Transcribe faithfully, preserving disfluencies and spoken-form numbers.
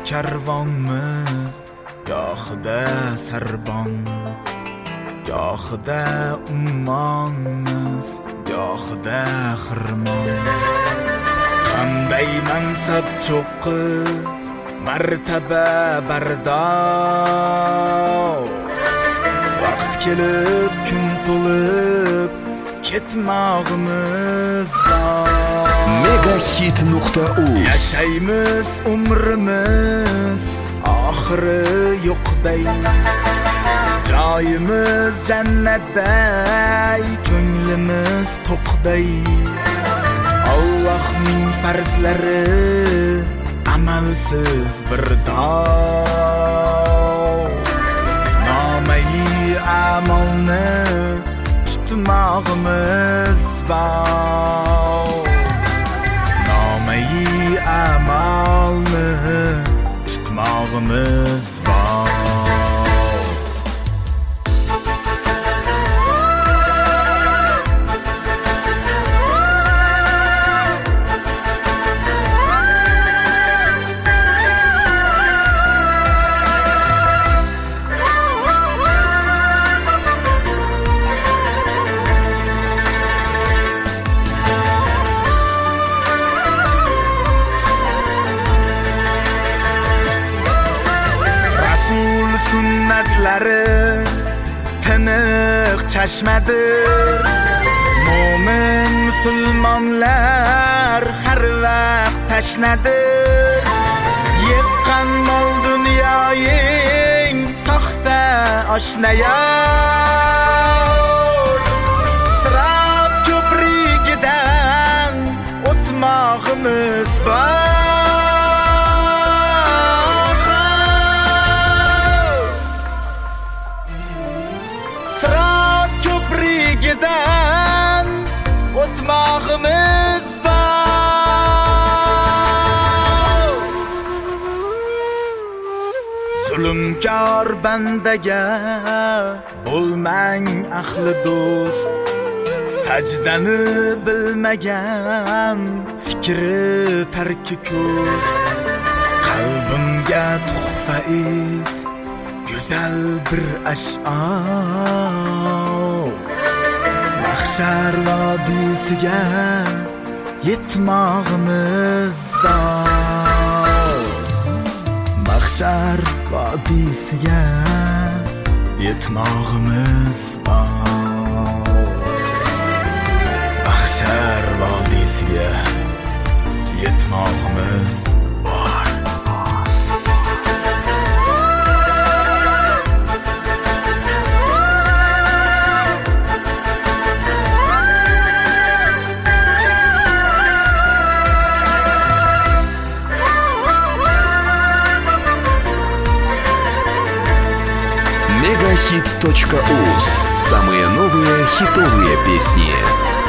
karvonmiz, gohida sarbon, gohida ummonmiz, gohida xirmon. Qanday mansab cho'qqi, martaba bardor. Vaqt kelib, kun to'lib, ketmog'imiz bor. megahit nuqta uz Yashaymiz umrimiz oxiri yo'qday. Joyimiz jannatday, ko'nglimiz to'qday. Allohning farzlari amalsiz bir dog'. Nomai amalni tutmog'imiz bor. Nomai amalni tutmog'imiz bor. Sunnatlari tiniq chashmadir. Mo'min musulmonlar har vaqt tashnadir. Yiqqan mol dunyoying soxta oshnayor. Sirat ko'prigidan o'tmog'imiz bor. O'tmog'imiz bor. Zulmkor bandaga bo'lmang ahli do'st. Sajdani bilmagan fikri tarki ko'z. Qalbimga tuhfa et go'zal bir ash'or. Mahshar vodiysiga yetmog'imiz bor. Mahshar vodiysiga yetmog'imiz bor. Mahshar vodiysiga yetmog'imiz bor. megahit точка уз. Самые новые хитовые песни.